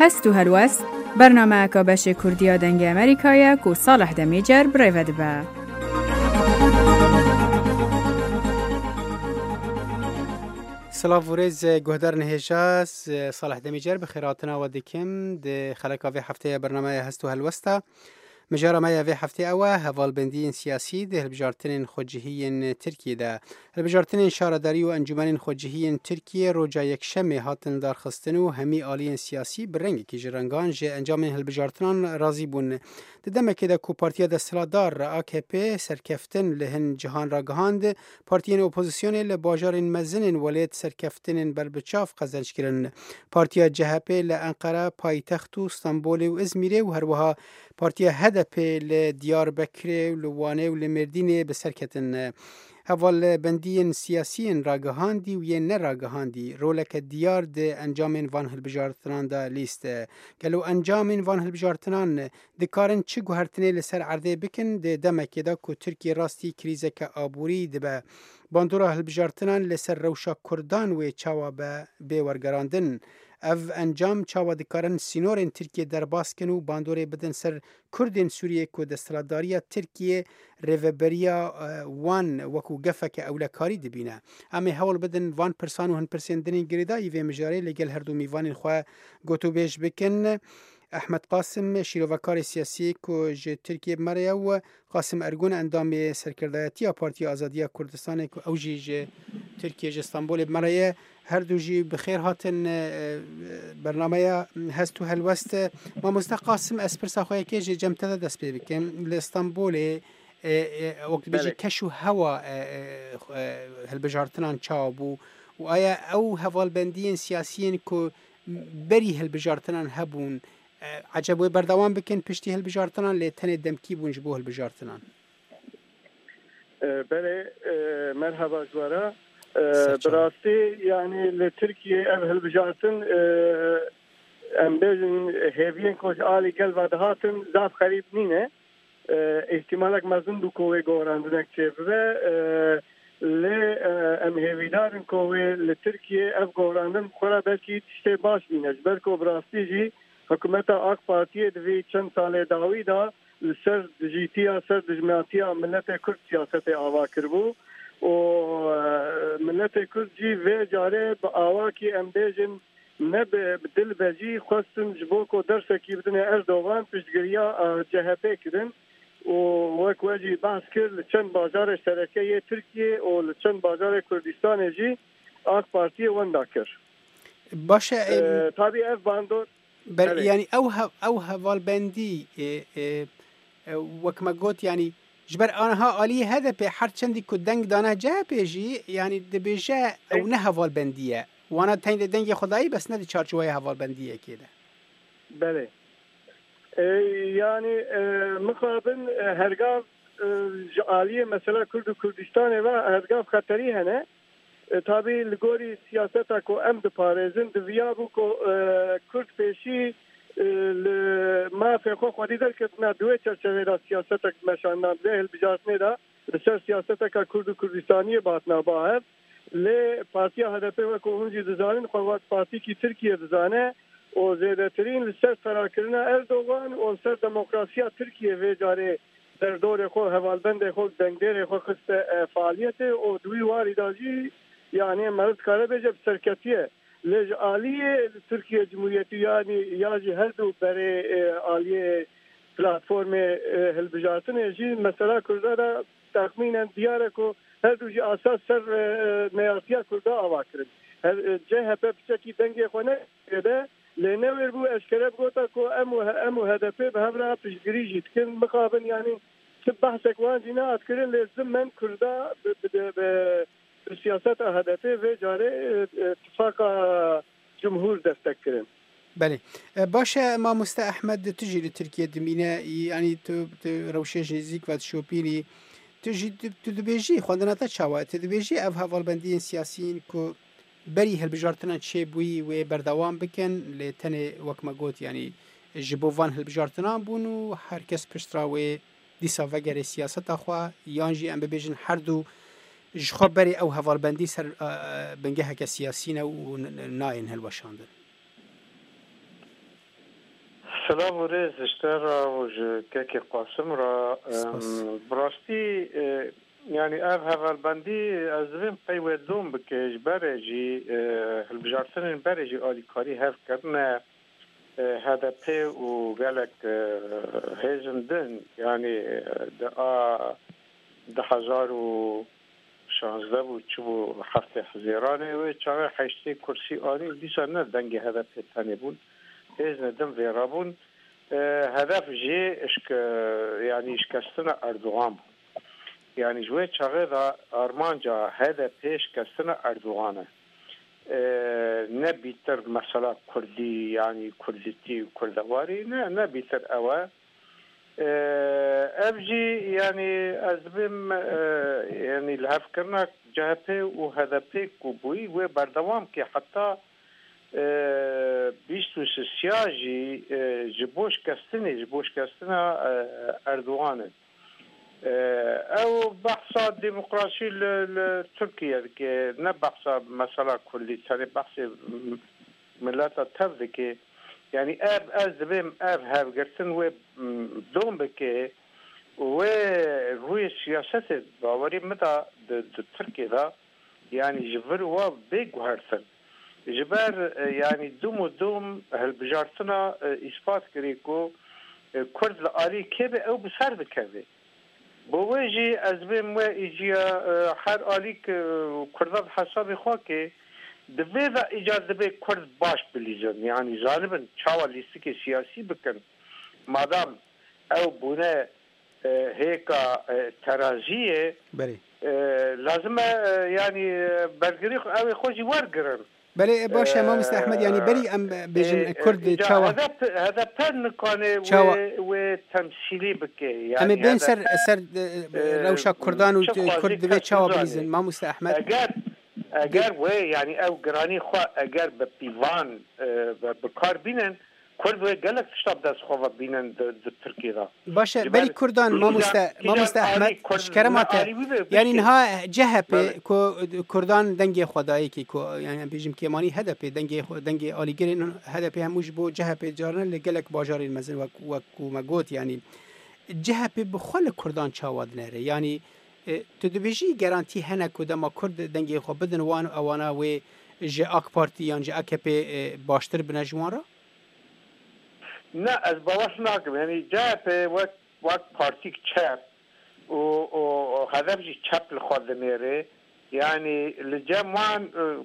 هست و هلوست برنامه که بش کردیا دنگ امریکایه که صالح دمیجر برای به. سلام ورز گهدار نهجاس صالح دمیجر بخیراتنا و دکم ده خلقا و هفته برنامه هست و هلوسته مجارة ما في حفتي أوا هفال بندين سياسي ده البجارتين خوجهين تركيا ده البجارتين شارداري وأنجمن خوجهين تركيا رجا يكشمي هاتن دار خستنو همي آلين سياسي برنج كي جرانجان جي أنجامن هالبجارتين راضي بون ددما كده كو بارتيا دستلادار AKP سركفتن لهن جهان راجهاند بارتيين أوبوزيسيون لباجار مزن وليد سركفتن بربتشاف قزنش كرن بارتيا جهبه لأنقرة بايتختو اسطنبول وإزمير وهروها بارتيا هدف لدياربكر ولوانه ولمردين بسركتن هوال بندين سياسيين راجهاندي وين نراجهاندي رولك الديار ده انجامين وان هالبجارتنان دا ليست قالوا انجامين وان هالبجارتنان دكارن چه گوهرتنه لسر عرضه بكن ده دمك دا كو تركي راستي كريزه كابوري ده باندورا هالبجارتنان لسر روشا كردان و چاوا به ورگراندن اف انجام چاوا دکارن سینورن ترکیه در باسکن و باندوره بدن سر کردین سوریه کو دستلاداریا ترکیه ریوبریا وان وکو گفک اولکاری دبینه اما حول بدن وان پرسان و هن پرسین دنین گریدا ایوه مجاره لگل هر دو میوان خواه گوتو بیش بکن احمد قاسم شیروکار سیاسی کو ج ترکیه مریا و قاسم ارگون اندام سرکردایتی پارتی آزادی کردستان کو اوجی ج ترکیه ج استانبول مریا هر دو جی بخیر هاتن برنامه هست و هلوست ما مست قاسم اسپرسا خواه که ج جمتده دست پی بکن لستانبول وقت بيجي كشو هوا هالبجارتنان چابو و آیا او هوالبندین سیاسیین کو بری هالبجارتنان هبون عجبوی بردوام بکن پشتی هالبجارتنان لیتن دمکی بونج بو هالبجارتنان بله مرحبا جوارا براستی يعني لتركيا هالبجارتن امبيجن هيفين كوش آلي قلب هاتن زاف قريب نينه احتمالك مزن دو كوي غوراندنك چبه ل ام هيفيدارن كوي لتركيا اف غوراندن خورا بلكي تشتي باش بينج بركو براستی جي حکومت آک پارتیه دوی چند سال داوی دا سر دجیتیا سر دجمعاتیا ملت کرد سیاست آوا کربو و ملت کرد جی و جاره با آوا کی امبیجن نه بدل بجی خواستن جبو کو درس کی بدن اردوغان پشتگریا جهپه کردن و وک وجی بحث کرد لچند بازار اشتراکی ترکیه و لچند بازار کردستان جی آک پارتیه وندا کرد باشه طبعی اف باندور يعني او هوالبندي وكما قلت يعني جبر انا ها الي هذا بحر چندي كدنگ دانا جا بيجي يعني دبيجا او نه هوالبنديه وانا تاين دنگ خداي بس ندي چارچوبه هوالبنديه كده بله يعني مقابل هرگاف عالیه مثلا کردستان و هرگاف خطری هنه تابعی لگوری سیاست کو ام دپارزن دویابو کو کرد پیشی ما فکر خودی در کتنا دوی چرچوه دا سیاست مشان نامده البجارتنه دا سر سیاست کا کرد کردستانی باتنا باهر ل پارتی هدف و کو اونجی دزانن خوات پارتی کی ترکیه دزانه و زیاده ترین لسر قرار کردن اردوغان و سر دموکراسی ترکیه و جاره در دور خو حوالبند خو دنگدر خو خست فعالیت و دوی واری داجی يعني مرد كاره بجب سركتيه لج آلية تركيا جمهوريتي يعني ياجي هردو بري آلية بلاتفورم هالبجارتن يجي مثلا كردارا تخمينا دياركو هردو جي اساس سر نياتيا كردا اواكرن جهه بشكي دنگي خونه كده لنور بو اشكرب غوتا كو امو هدف بهبرا بجريجي تكن مقابل يعني تبحثك وان جينا اذكرن لازم من كردا سیاست هدفه و جاره اتفاق جمهور دستک کردن. بله باشه ما مستا احمد تجي لتركيا دمينه يعني روشه جيزيك و تشوبيني تجي تدبيجي خواندنا تا چاوا تدبيجي اف هوالبندين سياسيين كو بري هالبجارتنا چه بوي و بردوام بكن لتنه وكما قلت يعني جبوفان هالبجارتنا بونو هر کس پشترا و دیسا وگر سیاست اخوا یانجی ام ببیجن هر دو جخوب بري او هوالبندي سر بنجهك سياسيين و ناين هالوشاندن سلام و رز اشترا و كاكي قاسم را براستي يعني هذا البندي ازرين قيوة دوم بكيش برجي البجارتين برجي آلي كاري هف كرنا هذا بي وقالك هيزن دن يعني ده 2016 و چبو هفته حزيرانه و چاقه حشته كرسي آني ديسا نه دنگي هذا بي تاني بون هيزن دن فيرابون هدف جي يعني اشكستنا اردوغان يعني جوه چاقه دا ارمانجا هدف اشكستنا اردوغانه نه بیتر مثلا کردی يعني کردتی و کردواری نه بیتر اوه ابجي يعني ازبم يعني الهف كرنا جهبه و هدفه كوبوي و بردوام كي حتى بیستو سیاجی جبوش کستنه اردوغانه او بحثا ديمقراطي لتركيا که نه بحثا مثلا كلي تاني بحث ملات تبذكي يعني ازبم هاف قرتن و دوم بكي و روي سياسة باوري مدى تركيا دا يعني جبروا بيقو هرتن جبر يعني دوم هالبجارتنا اثبات كريكو كرد الآلي كيبه او بسر بكبه بوجي ازبم و ايجيا هر آليك كردات حساب خواكي دبيذا ايجاد دبي كرد باش بليزن يعني جانبا چاوا ليستك سياسي بكن مادام او بونه هيكا ترازيه لازم يعني برگريق او خوشي ورگرن بله باشه ما مست احمد يعني بري ام بيجن كرد تشاوا هذا بن كان و تمثيلي بك يعني ام بين سر روشا كردان و كرد و تشاوا بيزن ما مست احمد اگر و يعني او گراني خو اگر بپیوان بکار بینن كرد و گلک شتاب دست خو بینن د ترکیه دا باشه بري كردان ما مست احمد شكرمات يعني انها جهه كردان دنگي خدایی کی کو يعني بيجم كيماني هدف دنگي آلیگرین هدف هموش بو جهه جارن لگلک باجار المزن و مگوت يعني جهه بخل كردان چاواد نره يعني تدبيجي گارانتي هنا كدما كرد دنگي خو بدن وان اوانا و جي اك بارتي يعني جي اك بي باشتر بنجوارا نه از باورش ناکم یعنی جهت وقت پارتیک چپ و هدفش چپ لخواد میره یعنی لجمعان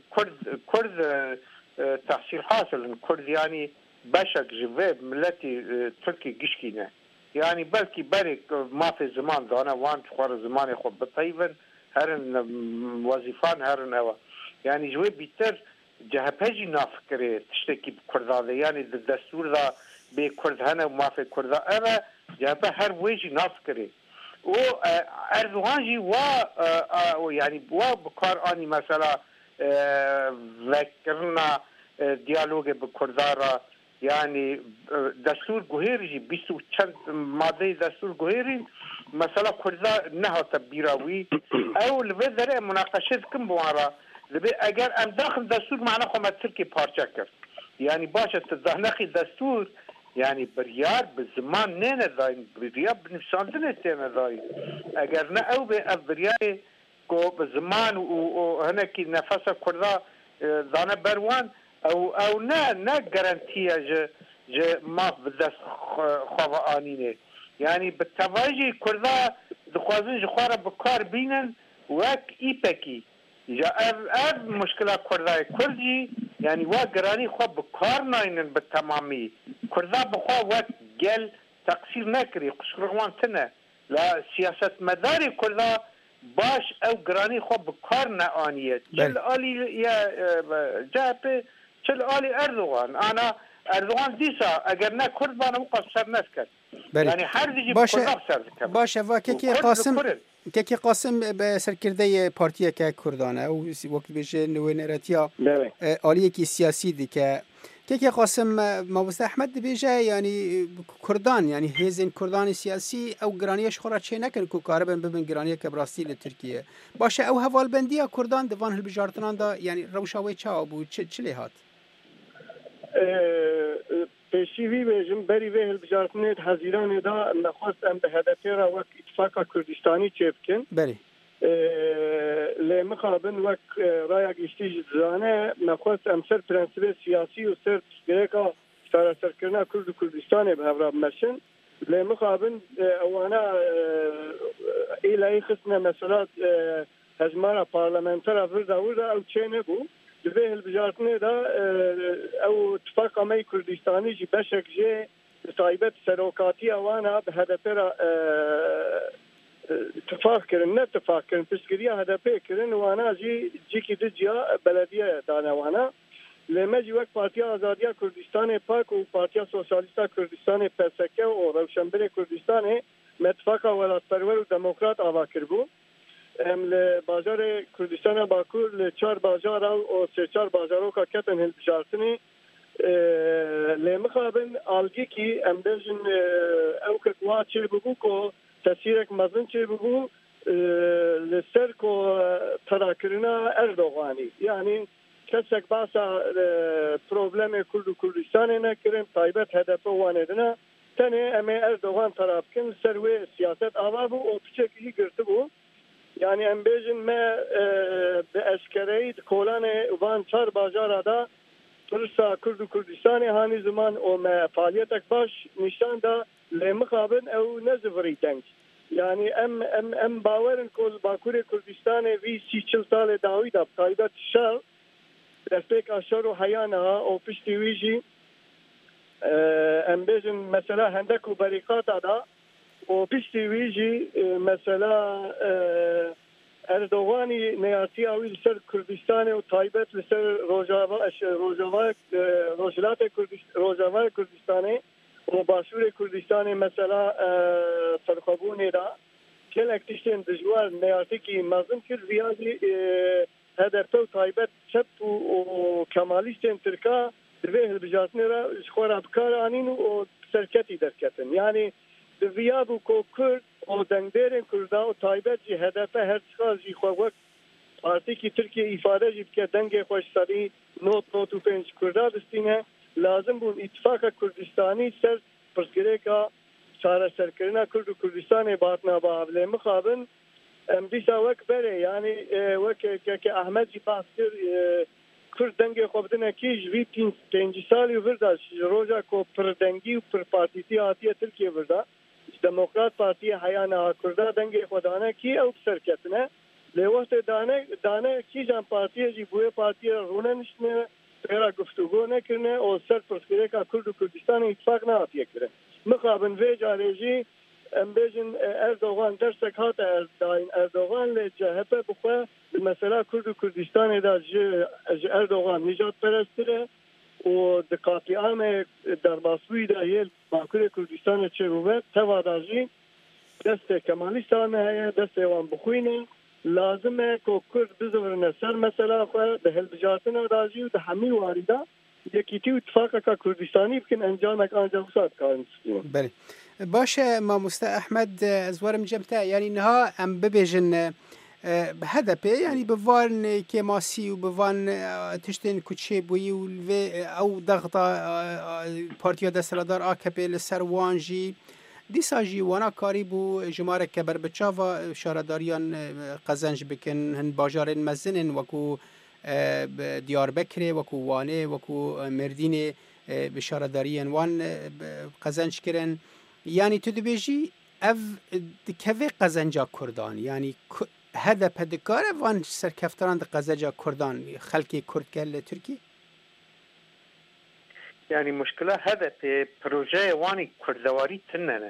کرد تحصیل حاصل کرد یعنی بشک جواب ملتی ترکی گشکینه يعني بلكي بري ما في زمان دانا وان تخور زمان خود بطيبن هرن وظيفان هرن اوا يعني جوي بيتر جهبهجي نافكري تشتكي بكردان يعني الدستور ذا بكرد هنا وما في كرد اما جهبه هر ويجي نافكري و اردوغانجي و يعني و بكار اني مثلا ذكرنا ديالوج بكردارا يعني دستور جوهري بيسو چند ماده دستور جوهري مثلا كردا نها تبيراوي او لبدره مناقشه كم بوارا لبي اگر ام داخل دستور معنا خو تركي بارچكر يعني باشه تدهنخي دستور يعني بريار بالزمان نينا داين بريار بنفساندنه تينا داين اگر نه او بريار كو بالزمان وهناكي نفسه كردا دانا بروان او نه گارانتیه ج ما بدست خواه آنینه يعني بالتواجي كردا دخوازن جخوارا بكار بينن وك ايبكي جا اف مشكلة كردا كردي يعني واقراني خواه بكار ناينن بالتمامي كردا بخواه وك جل تقصير نكري قشروان تنه لا سياسة مداري كردا باش او قراني خواه بكار ناانيه جل آلي يا جابه چل آلی اردوغان انا اردوغان دیسا اگر نه کرد بانه مقصر نسکد یعنی هر دیجی بکرداب سر کم باشه و که قاسم به سرکرده پارتیه که کردانه و وقت بیشه نوی نراتیا آلیه که سیاسی دی که قاسم مابست احمد بیشه یعنی کردان یعنی هزین کردان سیاسی او گرانیش خورا چه نکن که کاربن ببین گرانیه که براستی لترکیه باشه او حوالبندی کردان دوان هلبجارتنان دا یعنی روشاوی چه بو چه لحات پیشی بیجم بری به هلبجارتنه هزیران دا نخواست ام به هدفی را وقت اتفاق کردستانی چه بکن بله لمخابن وقت رای گشتی زانه نخواست ام سر پرنسیب سیاسی و سر گریکا سر کرنا کردستان به هفراب مشن لمخابن وانا ایلای خصنا مثلا هزمارا پارلمانتر ورده او چه نبو به هلبجارتنه دا او اتفاق می کردستانی جی بشک جی تایبت سروکاتی وانا به هدف را اتفاق کردن نه اتفاق کردن پسکریا هدف کردن وانا جی کی دجیا بلدیه دانا وانا لمجی وقت پارتی آزادیا کردستان پاک و پارتی سوسیالیستا کردستان پسکه و روشنبر کردستان متفاق ولایتپرور و دموکرات آوا کربو ام بازار کردستان باکور لچار بازار او سه چار بازارو کا کتن هلبجارتنی لمخابن آلگی کی ام بجن او کتوا چه بگو کو تاثیرک مزن چه بگو لسر کو تراکرنا اردوغانی یعنی کسک باسا پروبلم کردستان نکرن تایبت هدف واندنا تنه ام اردوغان طرف کن سروی سیاست آوا بو او پچکی گرته بو yani em bejin me be eskereyid kolane van çar bajarada Tursa Kurdistanê hani zaman o me faaliyetek baş nişan da le mixabin ew nezivri denk yani em bawerin kol Bakurê Kurdistanê vî 30 salê dawî da taybet şer destpêk aşar û heyana o piştî wî jî em bejin mesela hendek û berîqata da o piştî wî jî mesela Erdoğan'ı neyati avil ser Kürdistan'e o taybet ser Rojava Kürdistan'e o başvuru Kürdistan'e mesela tarkabune da kelek tişten dijwar neyati ki mazın kir ziyadi hedefte taybet çep o kemalisten Türka ve helbijatnera şkhora bkaranın o serketi derketin yani Diyabu ko Kürt o dengderin Kürda o taybetçi hedefe her çıkazı xwak parti ki Türkiye ifade jibke denge xoşsari not u penç Kürda distine lazım bu ittifaka Kürdistani ser persgereka çare serkerina Kürdistan'e batna bağlı mukabın disa vak bere yani vak ke Ahmet Cipasir Kürt denge xwabdine ki jvi 5 sali verda roja ko per dengi per partisi atiye Türkiye verda Demokrat Parti hayana Kürda denge xwedane ki ew serketine lewet dane ki jan partiye jî bu partiye rûne nişne pera guftugû nekirine o ser persgereka Kurdistanê ittifaq nehatiye kirin mixabin vê carê jî em bêjin Erdoğan dersek hat Erdoğan li CHP bixwe mesela Kurdistanê da ji Erdoğan nijat perestire o د قاطعان درباسوی دا یل باکوری کردستان چروبه تواداجی دست کمالیستان هیا دست وان بخوینه لازمه که کرد بزورنه سر مثلا خواه ده هلبجاتن داجی و ده همی وارده یکی تیو اتفاقه که کردستانی بکن انجامک آنجا خصاد کارن سکیم بله باشه ما مستا احمد ازوارم جمتا یعنی نها ام ببیجن هدف يعني بفان كماسي وبفان تشتين كوتشي بوي او ضغط بارتيا دستلدار AKP لسروانجي دیساجی وانا کاری بو جماره که بر بچاوا شارداریان قزنج بکن هن باجارن مزنن وکو دیار بکره وکو وانه وکو مردین بشارداریان وان قزنج کرن یعنی تو دبیجی اف دکوه قزنجا کردان یعنی هدف دکاره وان سرکفتران قزنجا کردان خلکی کرد کل ترکی يعني مشكلة هدف بروجي واني كردواري تننا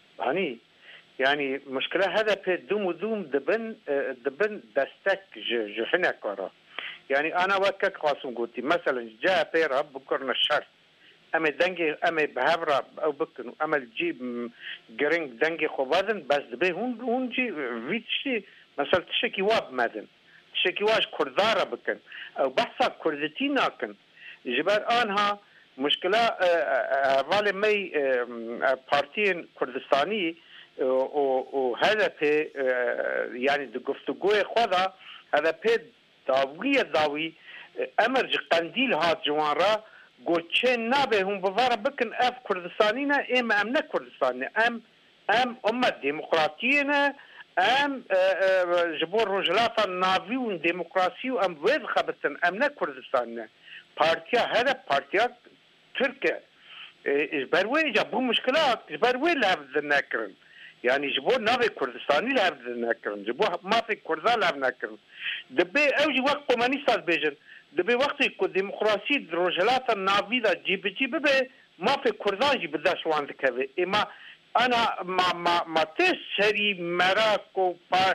يعني مشكلة هدف دوم دبن دستك جحنا كرا يعني أنا وكك قاسم قلتي مثلا جاء بيرا بكرنا الشرط أما دنجي أما بهبرا أو بكن أما الجيب جرينج دنجي خوبادن بس دبي هون جي فيتشي مثلا تشكي واب مدن تشكي واش كردارا بكن أو بحثا كردتي ناكن جبار آنها مشكلة والي مي بارتين كردستاني وهدف يعني دقفتقوي خذا هذا بيد داوي أمرج قنديل هات جوانرا گوچه نابه هم بواره بکن اف کردستانینا ام نه کردستانینا ام امت دموکراتینا ام جبور رجلاتا ناوی و دموکراسی و ام وید خبتن ام نه کردستانینا پارتیا هر پارتیا ترکه اجبروی جا بو مشکلات اجبروی لحظ نکرن يعني جبور نابي كردستاني لعب نكرن جبور ما في كردان لعب نكرن دبي اوجي وقت كومانيستاس بيجن دبي وقت الديمقراطية رجلات النافذة جيب بي ما في كردان جيب داش وان ذكري اما انا ما تشري مراكو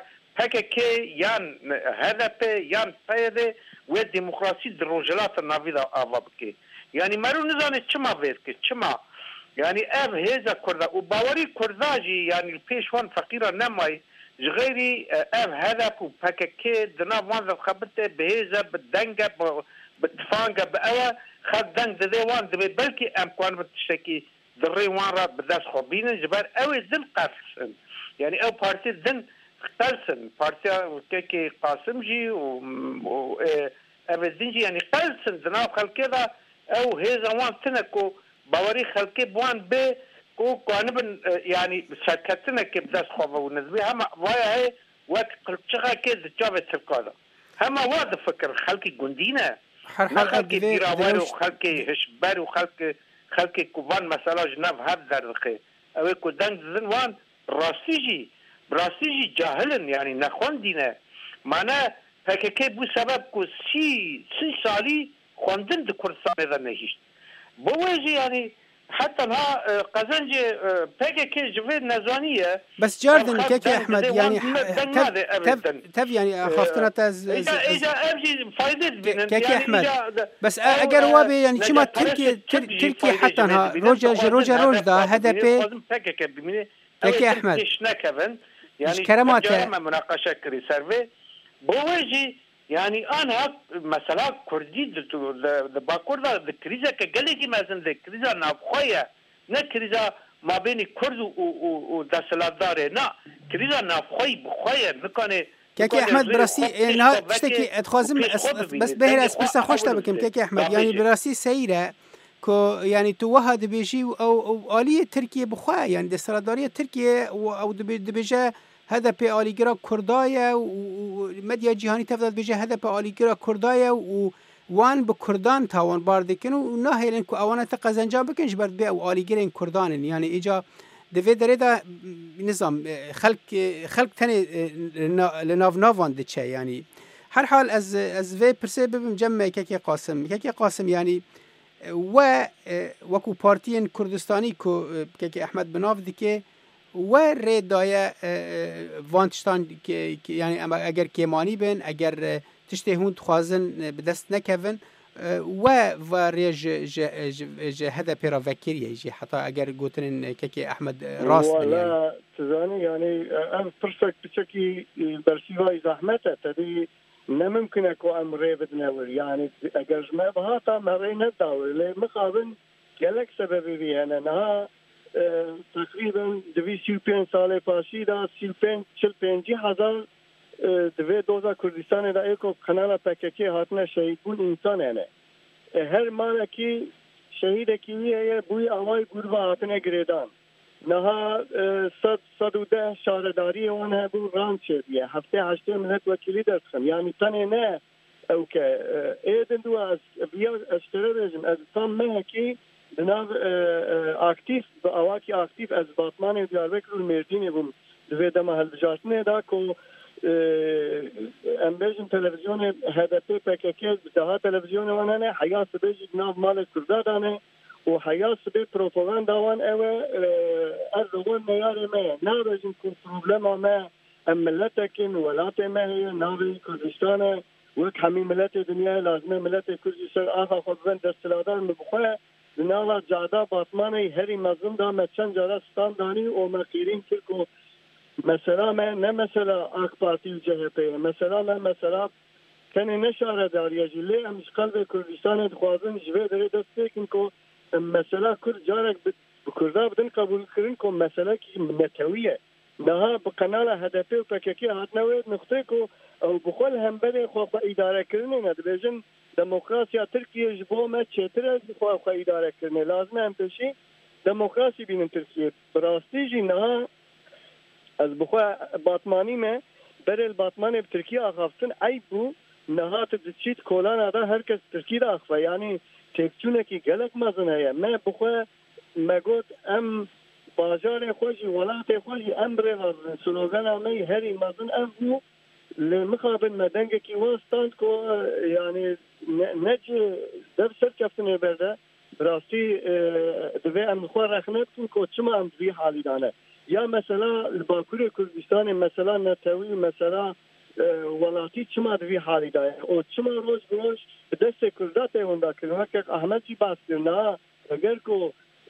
PKK yan HDP yan PYD ve demokrasi rojlat navida avabki yani meru nizane çima verki çima yani ev heza kurda u bavari kurdaji yani peşwan fakira nemay غيري اف هدف PKK دنا وان خبته بهذا بدنجه بتفانجه بأوا خد دنج ذي وان دبي بلكي ام كون بتشتكي دري وان راه بداس خبينا جبار اوي ذن قاسم يعني او بارتي ذن قلسن بارتي كيكي قاسمجي و ابدنجي يعني قلسن دنا خل كذا او هذا وان تنكو باوري خلكي بوان بي کو قانون يعني شركتنا كبداس خوفه ونسبي هم وايا هي وقت قلتشغا كده جابت القاده هم واضح فكر خلقي جندينا خلقي ديراوار وخلقي هشبار وخلقي كوفان مثلا جناب هذا الرقي او كودان زنوان راسيجي جاهلن يعني نخوان دينا معناه PKK bu sebep ku si sali خوندن د کردستان ده نهیش بوجي يعني حتى ها قزنجي PKK جوید نزانیه بس جاردن كيكي احمد يعني تف يعني خافتنا تاز اذا ابجي فايده بينن كيكي احمد بس اگر هو يعني شما تركي حتى ها روجا ده هدف كيكي احمد يعني كلمات مناقشه كري سيرفي بوجي يعني انا مثلا كردي د باكوردا د كريزا كجلي كي مثلا د كريزا نافخويا نه كريزا ما بين كرد و دسلادار نه كريزا نافخوي بخويا مكانه كيكي احمد براسي انها تشتكي اتخازم بس بهر بس خوش تبكم كيكي احمد يعني براسي سيره كو يعني توهد بيجي او آلية تركيا بخويا يعني دسلاداريه تركيا او دبيجا هذا بآليجرا كردايا ومديا جهاني تفضل بيجي هذا بآليجرا كردايا وان بكردان تاوان باردكن ونهي لنكو اوانا تقزنجا بكنش برد بي او آليجرين كردان يعني ايجا دفي دريدا نظام خلق تاني لناف دي يعني هر حال از في برسي بمجمع كيكي قاسم يعني وكو بارتين كردستاني كو كيكي احمد بناف ديكي و ردايه وانتشتان يعني اگر کیمانی بین اگر تشته هون خوازن به دست نکوین و ریج هدا پیرا وکریه جی حتی اگر گوتن که احمد راست ولا تزانی يعني ام فرصك بشكل برسيوي زحمته تدي نممكن اكو امر بدناول يعني اگر ما بهاتا مرينا داول لي مقابل كلك سبب بي انا تقریبا 235 سال پاشی دا 45,000 دوی دوزا کردستان دا ایکو خنالا PKK هاتنا شهید بون انسان هنه هر مالا کی شهید کیوی ہے بوی آوائی گروه هاتنا گریدان نها 110 شارداری وان ہے بو ران شدیه هفته 8 ملت وکیلی دستخم یعنی تنه نه او که ایدن دو از بیا اشتره بجم از تام مهکی بناو اکتیف اواکی اکتیف از باتمان دیاربکر مردین بوم دوی دم هلبجاتنه دا کو امبیجن تلویزیون HDP PKK ده تلویزیون وانه حیاس بیج ناو مال کردانه و حیاس به پروپاگاندا وان اوه از اون میار ما نابجن کو پروبلم ما ملتکن ولات ما هي ناوی کردستان وک همین ملت دنیا لازمه ملت کردستان آخا خود بند دستلادار مبخواه بنالا جادا باتمانی هری مظلوم دا مچن جارا ستان دانی و مقیرین کرکو مثلا من نه مثلا آک پارتی و JHP مثلا من مثلا کنی نشاره داریه جلی امش قلب کردستان دخوازن جوه داره دست بکن که مثلا کرد جارک بکرده بدن قبول کرن که مثلا که نتویه نها بقنال HDP و PKK هات نوید نقطه که او بخول هم بده خواه اداره کرنه ندبیجن دموکراسیا ترکیه جبو ما چتر خو اداره کرنه لازم هم بشی دموکراسی بین ترکیه براستی جی نه از بخوا باطمانی ما برل باطمانی ترکیه آخافتن ای بو نهات دچیت کولان دا هر کس ترکیه آخفه یعنی تکچونه کی گلک مزن هیا ما بخوا مگوت ام بازار خوشی ولایت خوشی امر سلوگان می هری مزن ام بو لمخابن مدنگه کی وستاند کو یعنی نج دفتر کفتنه برده براستی دوی ام خو رخنت کو چما ام دوی حالی دانه یا مثلا باکور کردستان مثلا نتوی مثلا ولاتی چما دوی حالی دانه او چما روز بروز دست کردات اوندا کنه که احمد جی باس نه اگر کو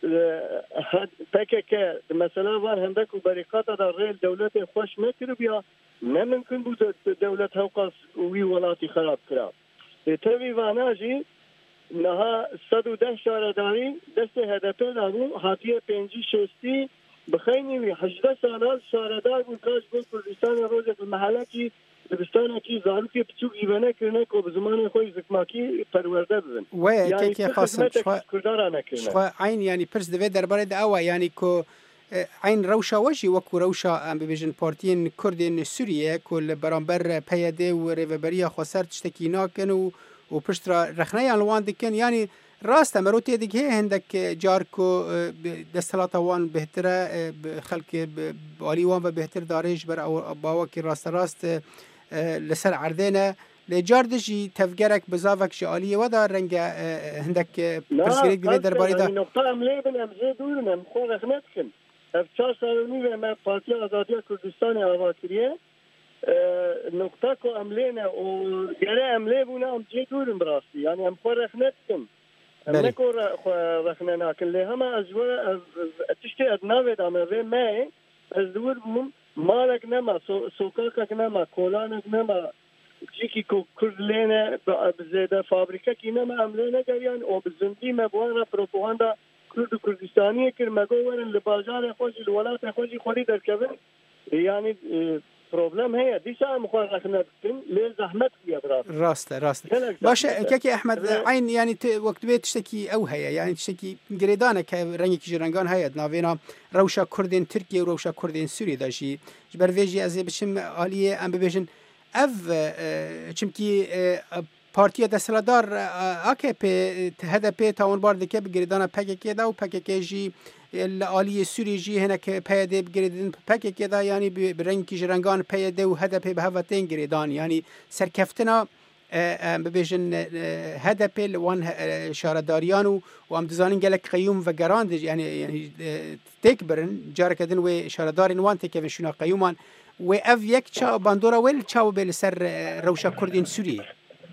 پکه مثلا وان هندکو بریقات در ریل دولت خوش نکرد بیا نه ممکن بود دولت هوقاس وی ولاتی خراب کرد توی واناجی نها 110 شهرداری دست هدف دارو حاتیه 5-6 بخینی وی 18 سال شهردار بود کاش بود کردستان روز محله کی دبستان کی زارو کی پچوکی بنا کرنه کو بزمان خوی زکماکی پرورده بزن و کی خاصم شو عین یعنی پرس دوی درباره دعوا یعنی کو عین روشا وجی وکو روشا ام ببیجن پارتین کردین سوریه کل برانبر پیاده و ریوبریا خسر تشتکی ناکن و پشت رخنه الوان دکن یعنی راست مروتی دیگه هندک جارکو دستلات وان بهتره خلق بالی وان و بهتر دارش بر باوا کی راست لسر عردنه لجاردجی تفکرک بزاوک شالیه و دار رنگ هندک پرسگریک دیگه درباره دا نقطه عمله بنم زدورنم خو رخنت کن 4 سالونی و ما پارتی آزادی کردستان آواکریه نقطه کو عمله نه و گره عمله بونه ام جه دورم براستی یعنی ام خو رخنت کن ام نکو رخنه ناکن لی همه از تشتی ادناوی دامه ما از دور بوم مالک نما سوکاکک نما کولانک نما جیکی کو کرد لینه بزیده فابریکه کی نما عمله نگریان و بزندی مبوانا پروپاگاندا کرد کردستانی کر مگو ورن لبازار خوشی الولات خوشی خوری درکبن یعنی پروبلم هي دیشا مخالفت کن لی زحمت بیا راست باشه که احمد عین یعنی وقت بیت تشتکی او هيا یعنی تشتکی گریدانه که رنگی که جرنگان هيا ناوینا روشا کردین ترکیه و روشا کردین سوریه داشی جبر ویجی از بشم عالیه ام ببیجن اف چمکی پارتیا دستلدار AKP هدف تاون بارد که بگریدان PKK دا و PKK جی عالی سوری جی هنک پیاده بگریدن PKK دا یعنی برنگی جرنگان پیاده و هدف به هفتین گریدان یعنی سرکفتنا ببیجن هدف لوان شارداریان و ام دزانین گلک قیوم و گراند یعنی تکبرن جارکدن و شاردارین وان تکیون شنا قیومان و اف یک چا باندورا ویل چاو بیل سر روشا کردین سوریه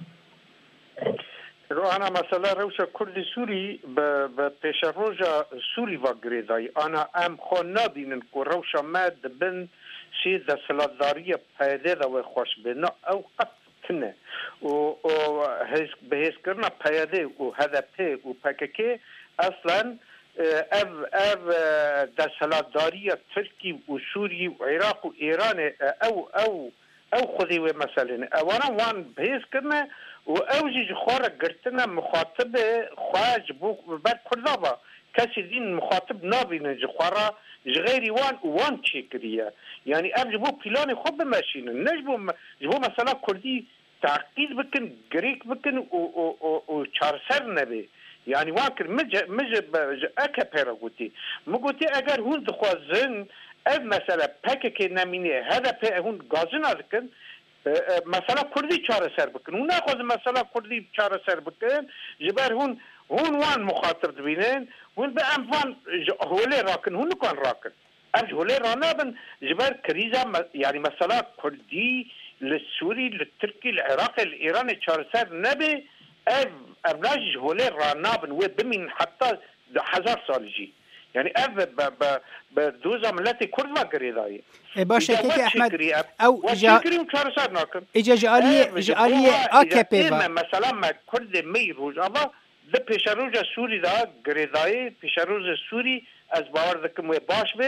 رو انا مثلا روشا کرد سوری به پیش روزا سوری و گریدای انا ام خو نبینن که روشا مد بن سی دستلاتداری پیاده و خوش بنا او قطنه و به حس کرنا پیاده و هدف و پککه اصلا اف دستلاتداری ترکی و سوری و عراق و ایران او خودی و مثلا اونا وان به حس کرنا و اوجی خورا گرتنا مخاطب خواج بو بعد کردابا کسی دین مخاطب نابینه خورا غیری وان چیکریه یعنی اب جبو پلان خوب بمشینه نجبو مثلا کردی تعقید بکن گریک بکن و چارسر نبی یعنی واکر مج اکا پیرا گوتی مگوتی اگر هون دخوازن اب مثلا پکه نمینه هدا پی هون گازن آدکن مثلا کردی چاره سر بکن اون نخواست مثلا کردی چاره سر بکن جبر هون وان مخاطب دبینن هون به اموان هوله راکن هون نکن راکن امج هوله رانابن جبر کریزا یعنی مثلا کردی للسوري للتركي للعراقي لإيراني چاره سر نبي ابناج هوله رانابن وبمن حتى 1000 سال جي يعني بدوزا ملتي كرد ما قريداي باشه که احمد او اجا جاليه AKP مثلا ما كرد مي روجابا ده پیشروج سوری دا قريداي پیشروج سوری از باور دکم و باش به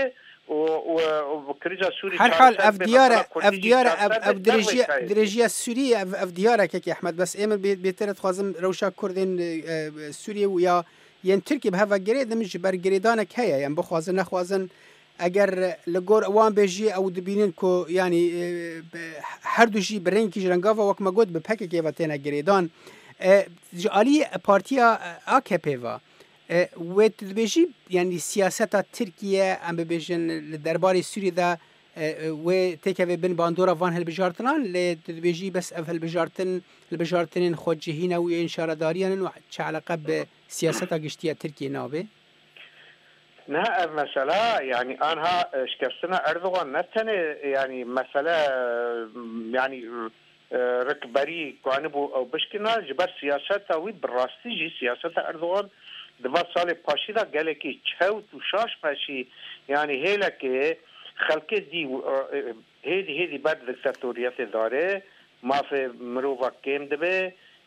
و كريجا سوري هر حال اف درجه سوریه اف دیاره که احمد بس ایمن بهتر خوازم روشا کردین سوریه و یا ترکیه به هوا گرید مش بر گریدان که یعنی بخوازن نخوازن اگر لگور اوان بجی او دبینن کو یعنی هر دو جی برنکی جرنگاوا وک مگود به پک که واتنا گریدان جالی پارتیا AKP و تدبیجی یعنی سیاست ترکیه ام ببیجن درباره سوریه دا و تکه بین باندورا وان هل بجارتنان ل تدبیجی بس اف هل بجارتن خود جهینا و انشاره داریان و چه علاقه به سیاست گشتیه ترکیه نابه نه مسألة يعني أنا شكرتنا أردوغان نتنه يعني مسألة يعني ركبري كوانبو أو بشكنا جبر سياسة وي براستي جي سياسة أردوغان دفع سال باشي دا قال كي تشوت وشاش باشي يعني هيلا كي خلقه دي هيدي بعد دكتاتوريات داره ما في مروفا كيم دبه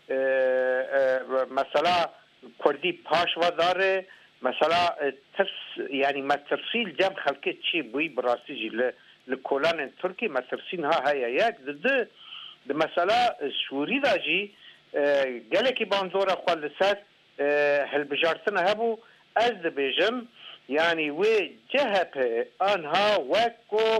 مسألة كردي باش وداره مثلا يعني ما ترسيل جام خلقه شيء بوي براسي جي لكولان تركي ما ترسين ها هيا ياك ده مسألة سوري دا جي قالكي بانزورا خوال لسات هل بجارتنا هبو از بيجم يعني وجهب انها وكو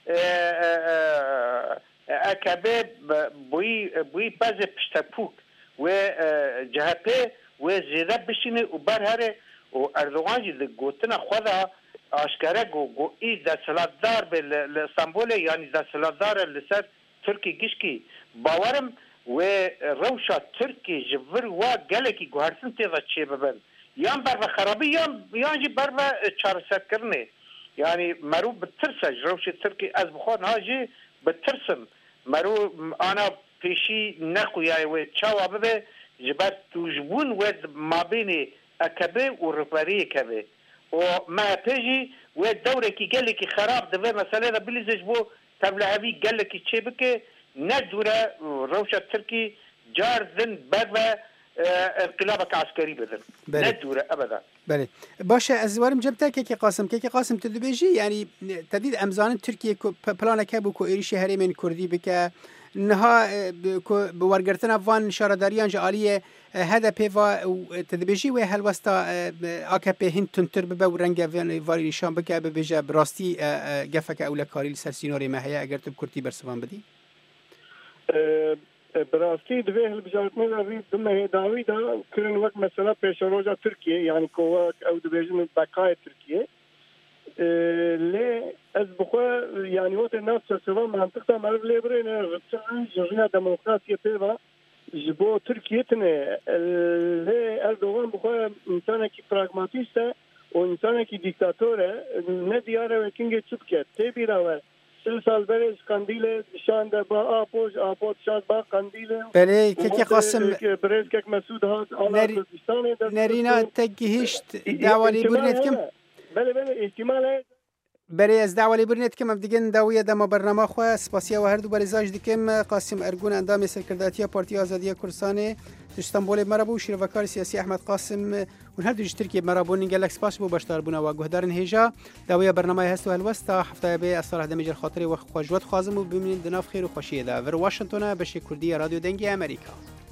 اكابي بوي بازي بشتبوك وجهبه وزيدا بشيني وبرهره و اردوغان جی گوتنا خدا آشکاره گو ای دستلاتدار به استانبول یعنی دستلاتدار لسر ترکی گشکی باورم و روشا ترکی جبر و گلکی گوهرسن تیزا چه ببن یان بر خرابی یان جی بر چارسد کرنه یعنی مرو بترسج روش ترکی از بخواد ها جی بترسم مرو آنا پیشی نخویای و چاوا ببه جبر توجبون و مابینی أكبر ورفارية كبر وما تجي والدورة كي قال لك خراب ده مثلا بليزج بو تبلع هذي قال لك تشبكة ندورة روشة تركي جار ذن برا انقلابك عسكري بذن ندورة أبدا بله باشه از وارم جبته که قاسم تدبیجی یعنی تدید امزان ترکیه پلان که بو کو ایریش هرمن کردی بکه نها بورگرتن افغان شارداریان جالیه هدف و تدبیجی و هلوستا AKP هند تنتر به و رنگ واری نشان بکه به بجا براستی گفک اولکاری سرسینوری ماهیا اگر تو کردی برسوان بدی براستی دوی هلبجارتنی روی دمه داوی دا کرن وقت مثلا پیشروجا ترکیه یعنی کوک او دبیجن بقای ترکیه لی از بخوا یعنی وقت نفس سوا منطقه مرد لیبرین رفتن جریا دموکراسی پیوا جبو ترکیه تنه لی اردوغان بخوا انسان کی پراگماتیسته و انسان کی دیکتاتوره نه دیاره و کنگه چوب کرد تی بیراوه 3 سال برای قندیل شانده با آپوش شاد با قندیل بله که قاسم برای که مسعود هات نرینا تگهشت دعوالی برنت کم بله احتماله برای از دعوالی برنت کم دیگه داویه دما برنامه خو سپاسیا و هر دو بریزاج دکم قاسم ارگون اندام سرکرداتی پارتی آزادی کردستان استانبول مرابو شیروکار سیاسی احمد قاسم و هر دو ترکیه مرابو نگلک سپاس بو باشتار بونا و گهدارن هجا داویه برنامه هست و هلوستا هفته به اصالح دمیجر خاطری و خوشوت خازم و ببینید دناف خیر و خوشیه دا ور واشنگتن بشه کردی رادیو دنگی امریکا